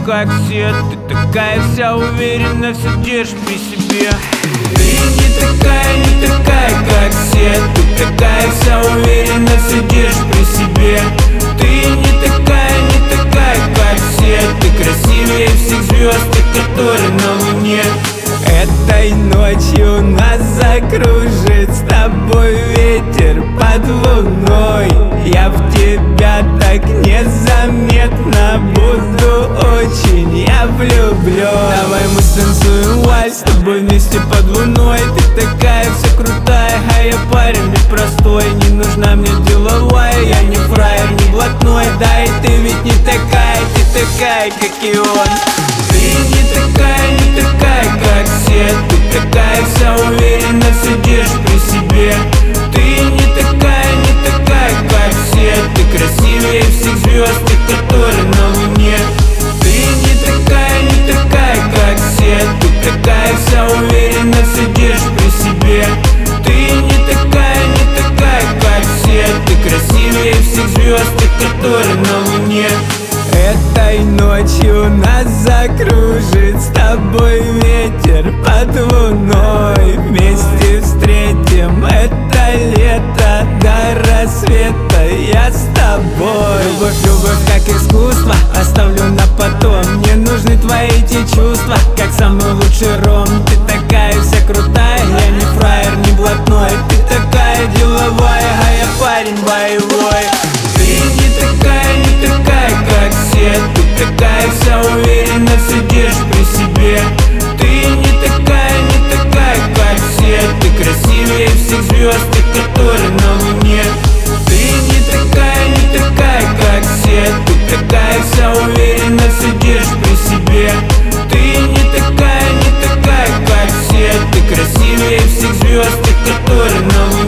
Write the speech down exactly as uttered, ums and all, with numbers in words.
как все. Ты такая вся уверенно, все держишь при себе. Ты не такая, не такая, как все. Ты такая вся уверенно, все держишь при себе. Ты не такая, не такая, как все. Ты красивее всех звезд, которые на луне. Этой ночью нас закружит с тобой ветер под луной. Я в тебя так незаметно буду очень, я влюблен. Давай мы станцуем вальс с тобой вместе под луной. Ты такая вся крутая, а я парень непростой. Не нужна мне деловая, я не фраер, не блатной. Да и ты ведь не такая, ты такая, как и он. Ты не такая, не такая, как все. Ты такая вся уверенно, все держишь при себе. Ты не такая, не такая, как все. Ты красивее всех звезд, которые на луне. Ты не такая, не такая, как все. Ты такая вся уверенно, все держишь при себе. Ты не такая, не такая, как все. Ты красивее всех звезд, которые на луне. Этой ночью нас закружит с тобой ветер под луной. Вместе встретим это лето до рассвета, я с тобой. Любовь, любовь как искусство, оставлю на потом. Мне нужны твои эти чувства, как самый лучший ром. Ты такая вся крутая, я не фраер, не блатной. Ты такая деловая, а я парень боевой. Ты не такая, не такая, как все. Ты такая вся уверенно, все держишь при себе. Ты не такая, не такая, как все. Ты красивее всех звезд, которые на луне. Ты не такая, не такая, как все. Ты такая вся уверенно, все держишь при себе. Ты не такая, не такая, как все. Ты красивее всех звезд, которые на луне.